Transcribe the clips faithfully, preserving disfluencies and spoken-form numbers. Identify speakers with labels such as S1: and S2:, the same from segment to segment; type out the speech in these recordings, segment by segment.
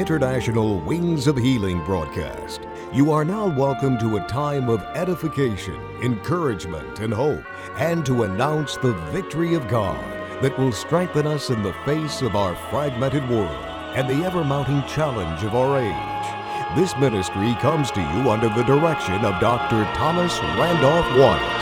S1: International Wings of Healing broadcast. You are now welcome to a time of edification, encouragement, and hope, and to announce the victory of God that will strengthen us in the face of our fragmented world and the ever-mounting challenge of our age. This ministry comes to you under the direction of Doctor Thomas Randolph Wyatt.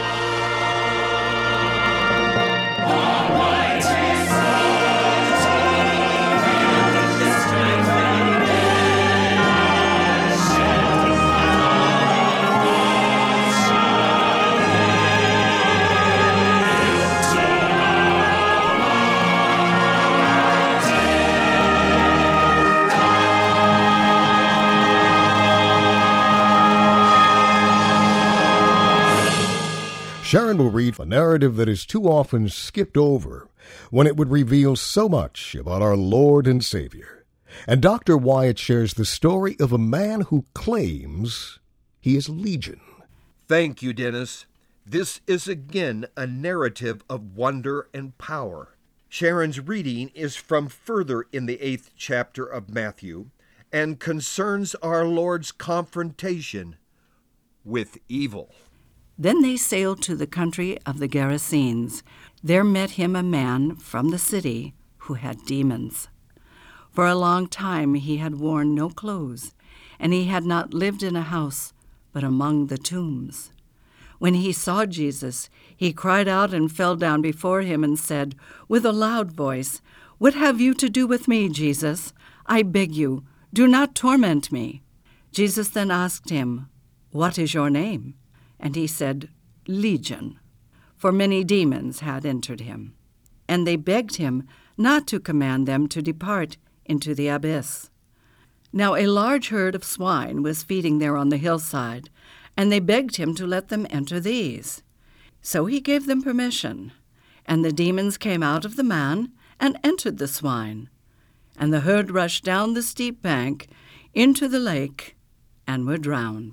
S1: Sharon will read a narrative that is too often skipped over when it would reveal so much about our Lord and Savior. And Doctor Wyatt shares the story of a man who claims he is Legion.
S2: Thank you, Dennis. This is again a narrative of wonder and power. Sharon's reading is from further in the eighth chapter of Matthew and concerns our Lord's confrontation with evil.
S3: Then they sailed to the country of the Gerasenes. There met him a man from the city who had demons. For a long time he had worn no clothes, and he had not lived in a house, but among the tombs. When he saw Jesus, he cried out and fell down before him and said, with a loud voice, "What have you to do with me, Jesus? I beg you, do not torment me." Jesus then asked him, "What is your name?" And he said, "Legion," for many demons had entered him. And they begged him not to command them to depart into the abyss. Now a large herd of swine was feeding there on the hillside, and they begged him to let them enter these. So he gave them permission, and the demons came out of the man and entered the swine. And the herd rushed down the steep bank into the lake and were drowned.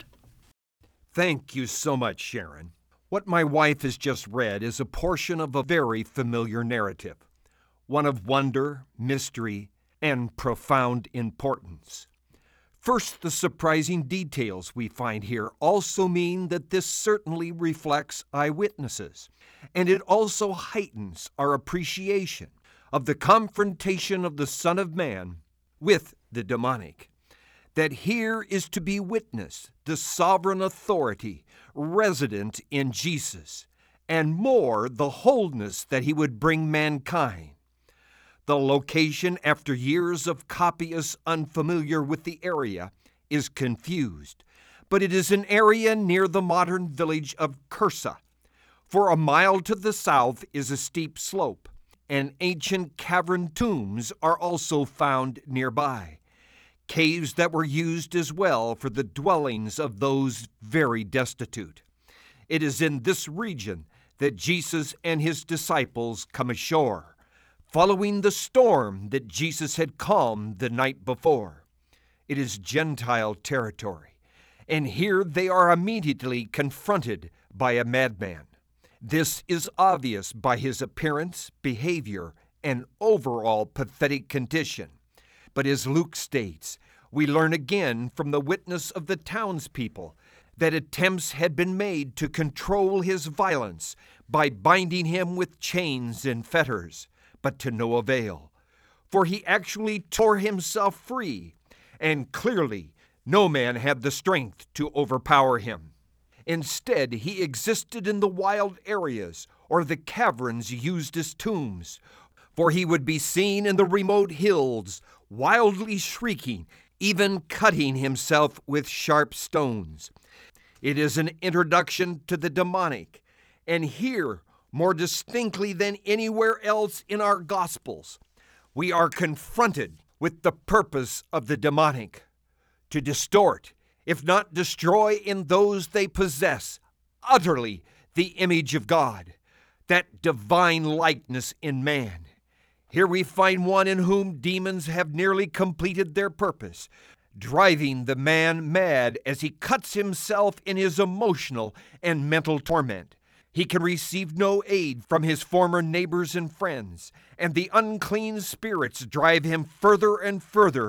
S2: Thank you so much, Sharon. What my wife has just read is a portion of a very familiar narrative, one of wonder, mystery, and profound importance. First, the surprising details we find here also mean that this certainly reflects eyewitnesses, and it also heightens our appreciation of the confrontation of the Son of Man with the demonic. That here is to be witnessed the sovereign authority resident in Jesus, and more, the wholeness that he would bring mankind. The location, after years of copyists unfamiliar with the area, is confused, but it is an area near the modern village of Cursa. For a mile to the south is a steep slope, and ancient cavern tombs are also found nearby. Caves that were used as well for the dwellings of those very destitute. It is in this region that Jesus and his disciples come ashore, following the storm that Jesus had calmed the night before. It is Gentile territory, and here they are immediately confronted by a madman. This is obvious by his appearance, behavior, and overall pathetic condition. But as Luke states, we learn again from the witness of the townspeople that attempts had been made to control his violence by binding him with chains and fetters, but to no avail. For he actually tore himself free, and clearly no man had the strength to overpower him. Instead, he existed in the wild areas or the caverns used as tombs, for he would be seen in the remote hills, wildly shrieking, even cutting himself with sharp stones. It is an introduction to the demonic, and here, more distinctly than anywhere else in our Gospels, we are confronted with the purpose of the demonic: to distort, if not destroy in those they possess, utterly the image of God, that divine likeness in man. Here we find one in whom demons have nearly completed their purpose, driving the man mad as he cuts himself in his emotional and mental torment. He can receive no aid from his former neighbors and friends, and the unclean spirits drive him further and further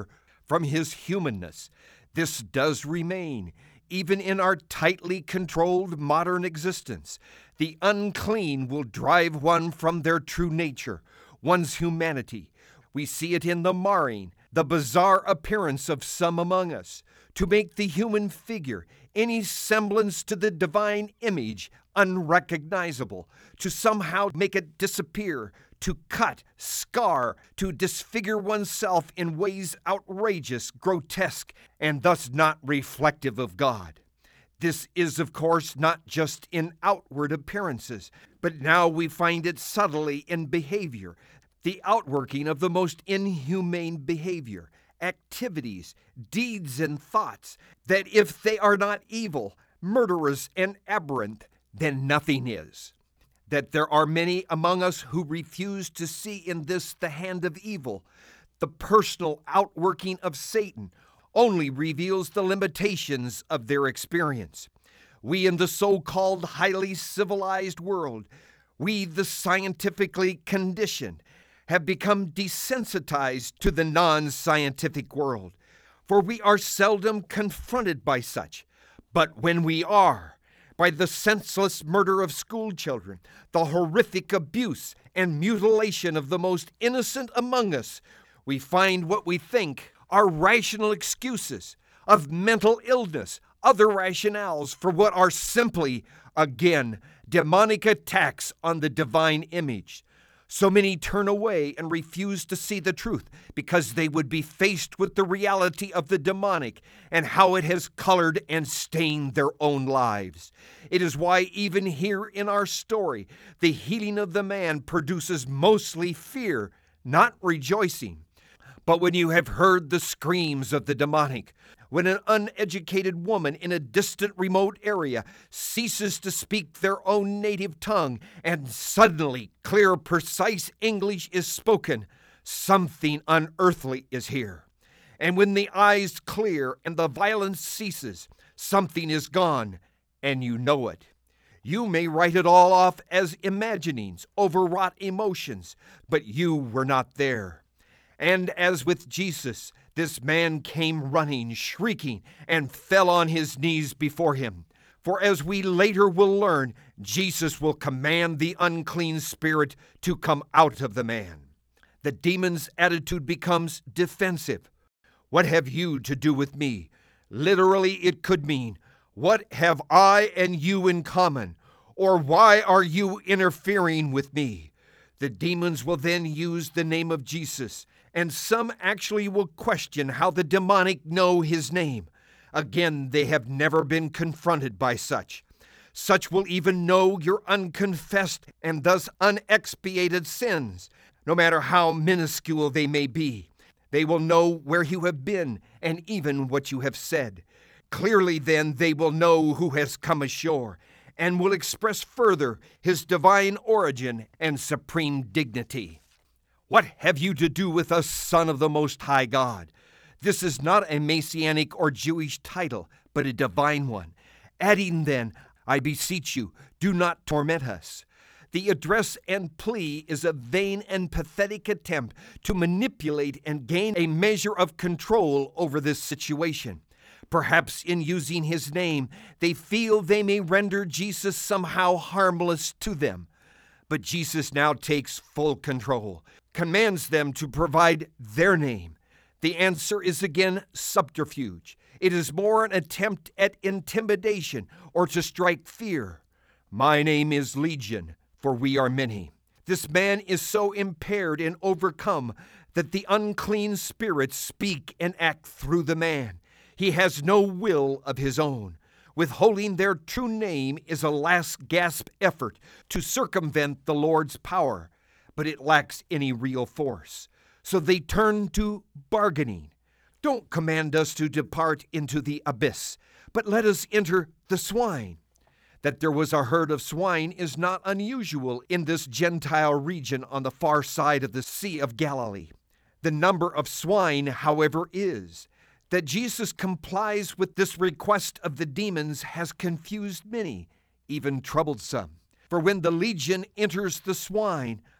S2: from his humanness. This does remain, even in our tightly controlled modern existence. The unclean will drive one from their true nature, one's humanity. We see it in the marring, the bizarre appearance of some among us, to make the human figure, any semblance to the divine image, unrecognizable, to somehow make it disappear, to cut, scar, to disfigure oneself in ways outrageous, grotesque, and thus not reflective of God. This is, of course, not just in outward appearances, but now we find it subtly in behavior, the outworking of the most inhumane behavior, activities, deeds, and thoughts, that if they are not evil, murderous, and aberrant, then nothing is. That there are many among us who refuse to see in this the hand of evil, the personal outworking of Satan, only reveals the limitations of their experience. We in the so-called highly civilized world, we the scientifically conditioned, have become desensitized to the non-scientific world, for we are seldom confronted by such. But when we are, by the senseless murder of school children, the horrific abuse and mutilation of the most innocent among us, we find what we think are rational excuses of mental illness, other rationales for what are simply, again, demonic attacks on the divine image. So many turn away and refuse to see the truth because they would be faced with the reality of the demonic and how it has colored and stained their own lives. It is why even here in our story, the healing of the man produces mostly fear, not rejoicing. But when you have heard the screams of the demonic, when an uneducated woman in a distant remote area ceases to speak their own native tongue and suddenly clear, precise English is spoken, something unearthly is here. And when the eyes clear and the violence ceases, something is gone, and you know it. You may write it all off as imaginings, overwrought emotions, but you were not there. And as with Jesus, this man came running, shrieking, and fell on his knees before him. For as we later will learn, Jesus will command the unclean spirit to come out of the man. The demon's attitude becomes defensive. What have you to do with me? Literally, it could mean, what have I and you in common? Or why are you interfering with me? The demons will then use the name of Jesus, and some actually will question how the demonic know his name. Again, they have never been confronted by such. Such will even know your unconfessed and thus unexpiated sins, no matter how minuscule they may be. They will know where you have been and even what you have said. Clearly, then, they will know who has come ashore and will express further his divine origin and supreme dignity. What have you to do with us, Son of the Most High God? This is not a Messianic or Jewish title, but a divine one. Adding then, I beseech you, do not torment us. The address and plea is a vain and pathetic attempt to manipulate and gain a measure of control over this situation. Perhaps in using his name, they feel they may render Jesus somehow harmless to them. But Jesus now takes full control, commands them to provide their name. The answer is again subterfuge. It is more an attempt at intimidation or to strike fear. My name is Legion, for we are many. This man is so impaired and overcome that the unclean spirits speak and act through the man. He has no will of his own. Withholding their true name is a last gasp effort to circumvent the Lord's power, but it lacks any real force. So they turn to bargaining. Don't command us to depart into the abyss, but let us enter the swine. That there was a herd of swine is not unusual in this Gentile region on the far side of the Sea of Galilee. The number of swine, however, is. That Jesus complies with this request of the demons has confused many, even troubled some. For when the legion enters the swine,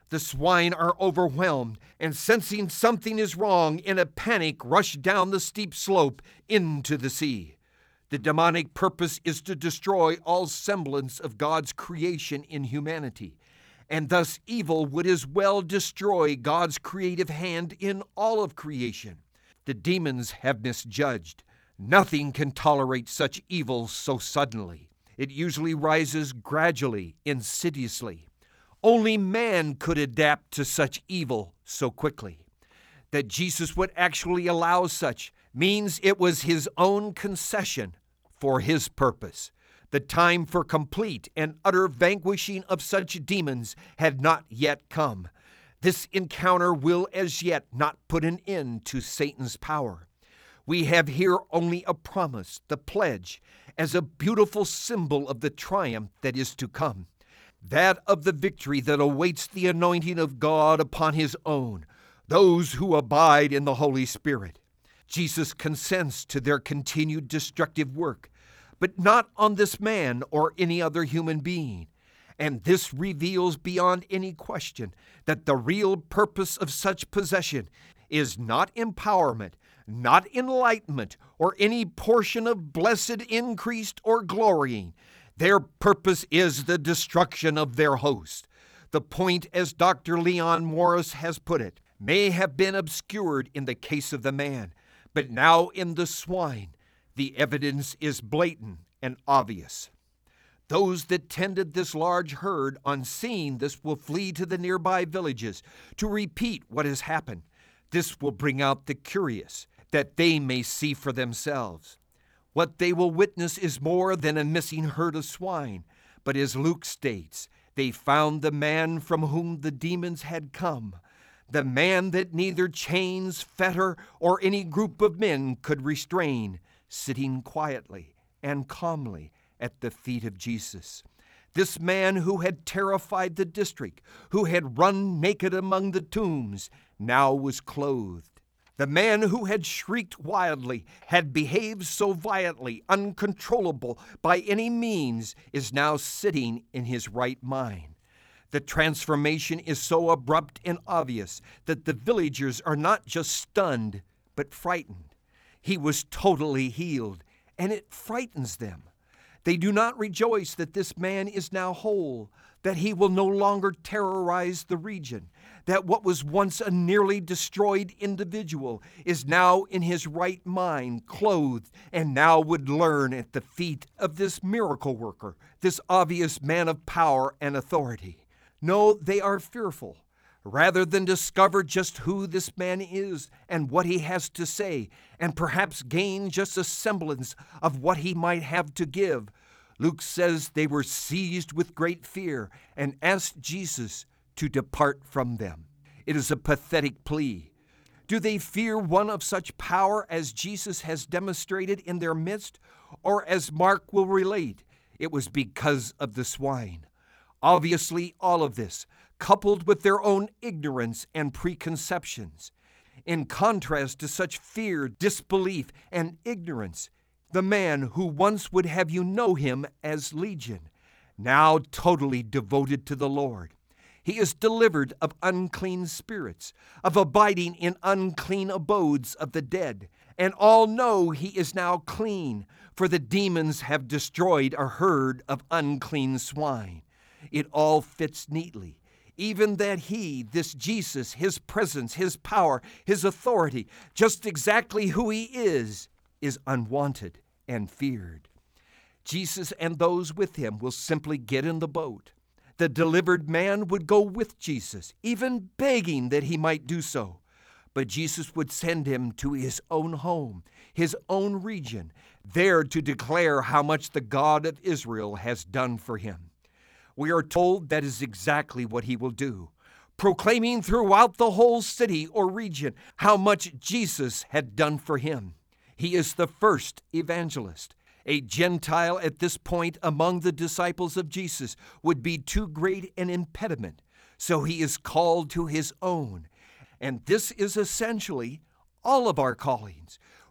S2: The swine are overwhelmed, and sensing something is wrong, in a panic rush down the steep slope into the sea. The demonic purpose is to destroy all semblance of God's creation in humanity, and thus evil would as well destroy God's creative hand in all of creation. The demons have misjudged. Nothing can tolerate such evil so suddenly. It usually rises gradually, insidiously. Only man could adapt to such evil so quickly. That Jesus would actually allow such means it was his own concession for his purpose. The time for complete and utter vanquishing of such demons had not yet come. This encounter will as yet not put an end to Satan's power. We have here only a promise, the pledge, as a beautiful symbol of the triumph that is to come. That of the victory that awaits the anointing of God upon his own, those who abide in the Holy Spirit. Jesus consents to their continued destructive work, but not on this man or any other human being. And this reveals beyond any question that the real purpose of such possession is not empowerment, not enlightenment, or any portion of blessed increase or glorying. Their purpose is the destruction of their host. The point, as Doctor Leon Morris has put it, may have been obscured in the case of the man, but now in the swine, the evidence is blatant and obvious. Those that tended this large herd, on seeing this, will flee to the nearby villages to repeat what has happened. This will bring out the curious, that they may see for themselves. What they will witness is more than a missing herd of swine, but as Luke states, they found the man from whom the demons had come, the man that neither chains, fetter, or any group of men could restrain, sitting quietly and calmly at the feet of Jesus. This man who had terrified the district, who had run naked among the tombs, now was clothed. The man who had shrieked wildly, had behaved so violently, uncontrollable by any means, is now sitting in his right mind. The transformation is so abrupt and obvious that the villagers are not just stunned, but frightened. He was totally healed, and it frightens them. They do not rejoice that this man is now whole, that he will no longer terrorize the region, that what was once a nearly destroyed individual is now in his right mind, clothed, and now would learn at the feet of this miracle worker, this obvious man of power and authority. No, they are fearful. Rather than discover just who this man is and what he has to say, and perhaps gain just a semblance of what he might have to give, Luke says they were seized with great fear and asked Jesus to depart from them. It is a pathetic plea. Do they fear one of such power as Jesus has demonstrated in their midst? Or, as Mark will relate, it was because of the swine. Obviously, all of this, coupled with their own ignorance and preconceptions. In contrast to such fear, disbelief, and ignorance, the man who once would have you know him as Legion, now totally devoted to the Lord. He is delivered of unclean spirits, of abiding in unclean abodes of the dead, and all know he is now clean, for the demons have destroyed a herd of unclean swine. It all fits neatly. Even that he, this Jesus, his presence, his power, his authority, just exactly who he is, is unwanted and feared. Jesus and those with him will simply get in the boat. The delivered man would go with Jesus, even begging that he might do so. But Jesus would send him to his own home, his own region, there to declare how much the God of Israel has done for him. We are told that is exactly what he will do, proclaiming throughout the whole city or region how much Jesus had done for him. He is the first evangelist. A Gentile at this point among the disciples of Jesus would be too great an impediment, so he is called to his own. And this is essentially all of our callings.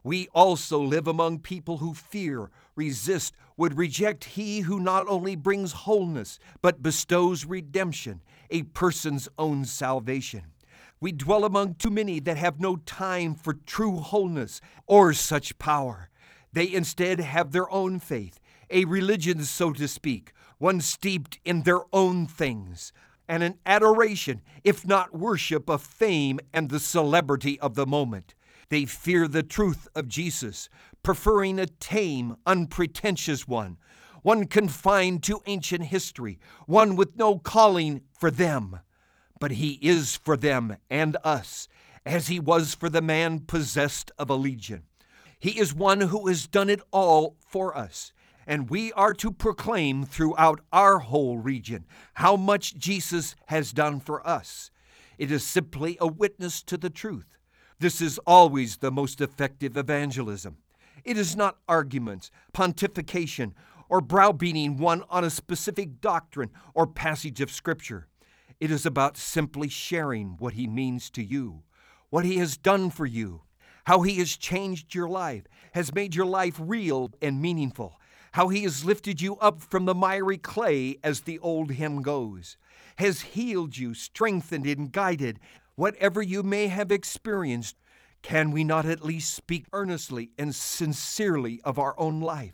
S2: We also live among people who fear, resist, would reject he who not only brings wholeness, but bestows redemption, a person's own salvation. We dwell among too many that have no time for true wholeness or such power. They instead have their own faith, a religion, so to speak, one steeped in their own things, and an adoration, if not worship, of fame and the celebrity of the moment. They fear the truth of Jesus, preferring a tame, unpretentious one, one confined to ancient history, one with no calling for them. But he is for them and us, as he was for the man possessed of a legion. He is one who has done it all for us, and we are to proclaim throughout our whole region how much Jesus has done for us. It is simply a witness to the truth. This is always the most effective evangelism. It is not arguments, pontification, or browbeating one on a specific doctrine or passage of Scripture. It is about simply sharing what he means to you, what he has done for you, how he has changed your life, has made your life real and meaningful, how he has lifted you up from the miry clay, as the old hymn goes, has healed you, strengthened and guided. Whatever you may have experienced, can we not at least speak earnestly and sincerely of our own life?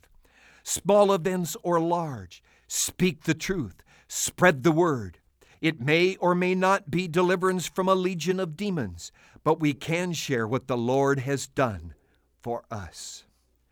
S2: Small events or large, speak the truth, spread the word. It may or may not be deliverance from a legion of demons, but we can share what the Lord has done for us.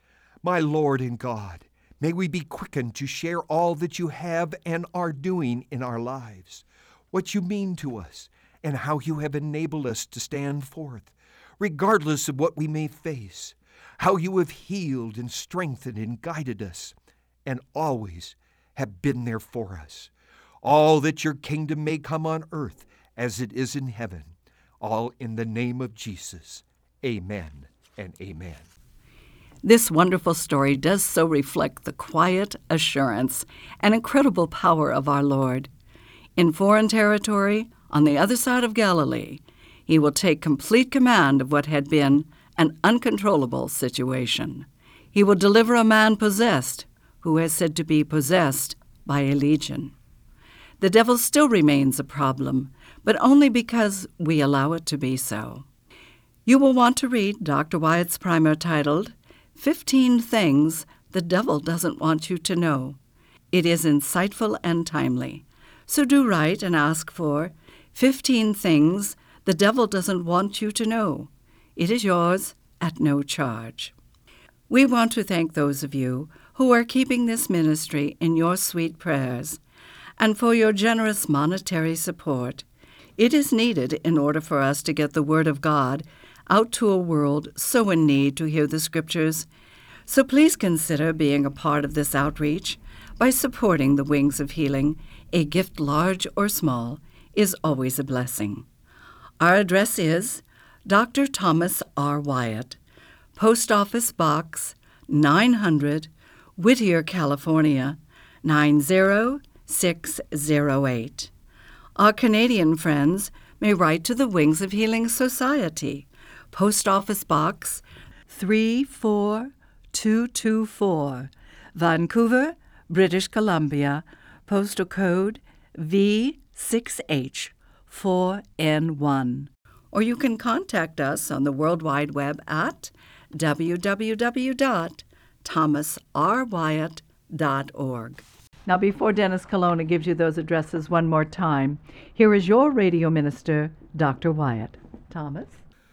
S2: My Lord and God, may we be quickened to share all that you have and are doing in our lives, what you mean to us, and how you have enabled us to stand forth, regardless of what we may face, how you have healed and strengthened and guided us, and always have been there for us. All that your kingdom may come on earth as it is in heaven, all in the name of Jesus. Amen and amen.
S3: This wonderful story does so reflect the quiet assurance and incredible power of our Lord. In foreign territory, on the other side of Galilee, he will take complete command of what had been an uncontrollable situation. He will deliver a man possessed, who is said to be possessed by a legion. The devil still remains a problem, but only because we allow it to be so. You will want to read Doctor Wyatt's primer titled, fifteen Things the Devil Doesn't Want You to Know. It is insightful and timely. So do write and ask for fifteen Things the Devil Doesn't Want You to Know. It is yours at no charge. We want to thank those of you who are keeping this ministry in your sweet prayers, and for your generous monetary support. It is needed in order for us to get the Word of God out to a world so in need to hear the Scriptures. So please consider being a part of this outreach by supporting the Wings of Healing. A gift, large or small, is always a blessing. Our address is Doctor Thomas R. Wyatt, Post Office Box nine hundred, Whittier, California, nine zero six zero eight. Our Canadian friends may write to the Wings of Healing Society, Post Office Box three four two two four, Vancouver, British Columbia, postal code V six H four N one. Or you can contact us on the World Wide Web at w w w dot thomas r wyatt dot org. Now, before Dennis Colonna gives you those addresses one more time, here is your radio minister, Doctor Wyatt. Thomas?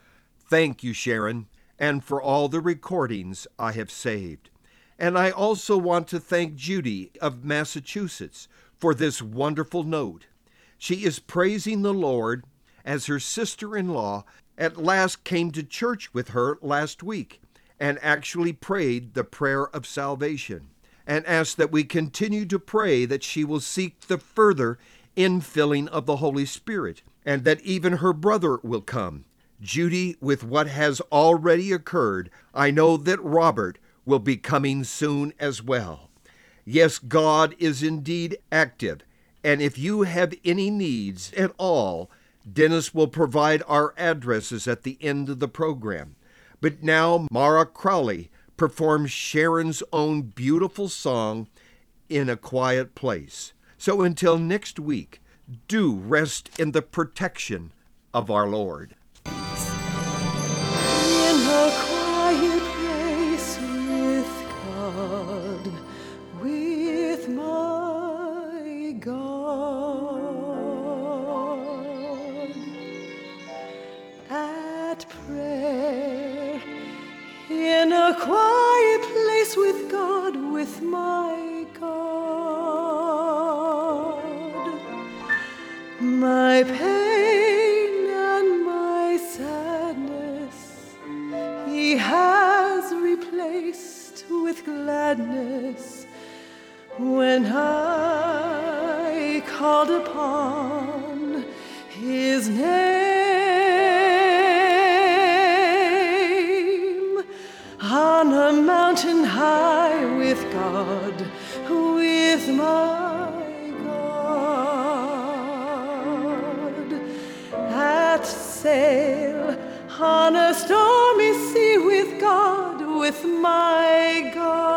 S2: Thank you, Sharon, and for all the recordings I have saved. And I also want to thank Judy of Massachusetts for this wonderful note. She is praising the Lord as her sister-in-law at last came to church with her last week and actually prayed the prayer of salvation, and asked that we continue to pray that she will seek the further infilling of the Holy Spirit, and that even her brother will come. Judy, with what has already occurred, I know that Robert will be coming soon as well. Yes, God is indeed active, and if you have any needs at all, Dennis will provide our addresses at the end of the program. But now Mara Crowley performs Sharon's own beautiful song, In a Quiet Place. So until next week, do rest in the protection of our Lord.
S4: In a quiet place with God, with my God, at prayer, in a quiet place with God, with my God, my pain and my sadness He has replaced with gladness. When I called upon His name, on a mountain high with God, with my God, at sail on a stormy sea with God, with my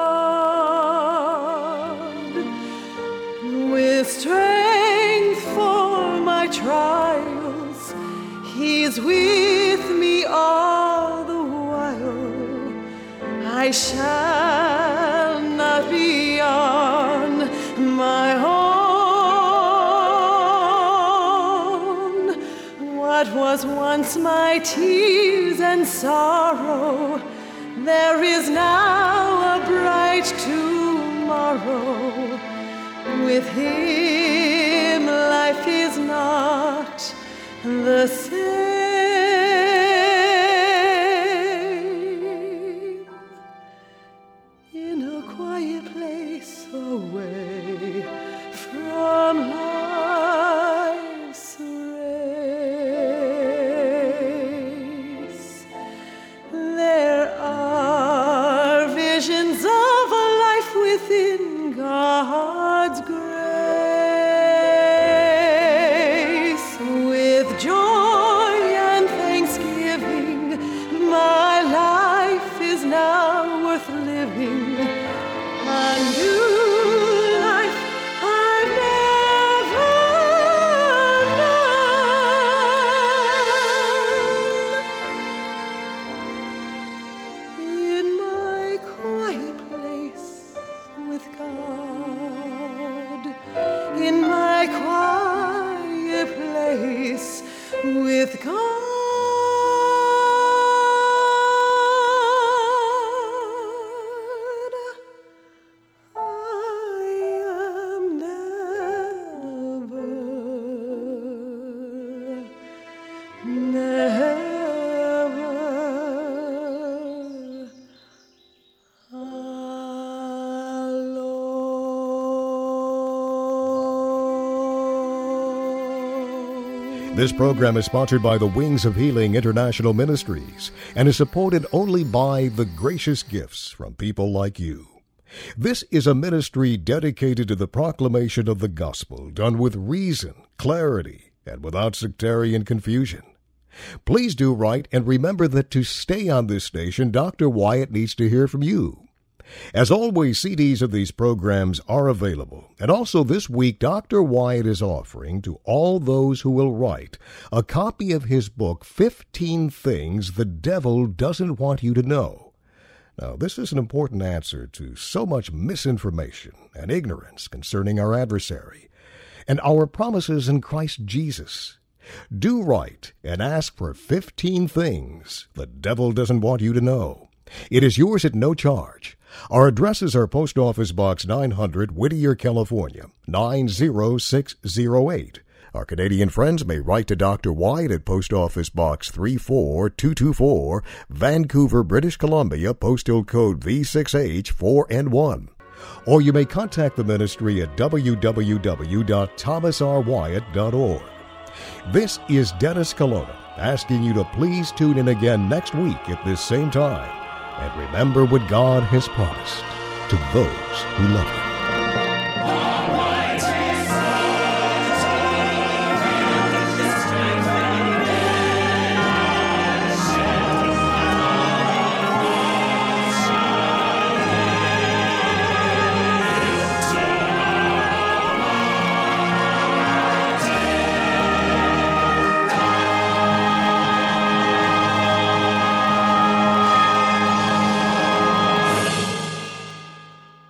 S4: God, with strength for my trials, He's with me all the while. I shall not be on my own. What was once my tears and sorrow, there is now a bright tomorrow. With Him life is not the same. In a quiet place away from life's race, there are visions of a life within God's grace. With joy and thanksgiving, my life is now worth living. A new life I've never known. In my quiet place with God, in my quiet place with God, I am never, never alone.
S1: This program is sponsored by the Wings of Healing International Ministries and is supported only by the gracious gifts from people like you. This is a ministry dedicated to the proclamation of the gospel, done with reason, clarity, and without sectarian confusion. Please do write and remember that to stay on this station, Doctor Wyatt needs to hear from you. As always, C Ds of these programs are available, and also this week Doctor Wyatt is offering to all those who will write a copy of his book, fifteen Things the Devil Doesn't Want You to Know. Now, this is an important answer to so much misinformation and ignorance concerning our adversary and our promises in Christ Jesus. Do write and ask for fifteen Things the Devil Doesn't Want You to Know. It is yours at no charge. Our addresses are Post Office Box nine hundred, Whittier, California, nine zero six zero eight. Our Canadian friends may write to Doctor Wyatt at Post Office Box three four two two four, Vancouver, British Columbia, postal code V six H four N one. Or you may contact the ministry at w w w dot thomas r wyatt dot org. This is Dennis Colonna asking you to please tune in again next week at this same time. And remember what God has promised to those who love Him.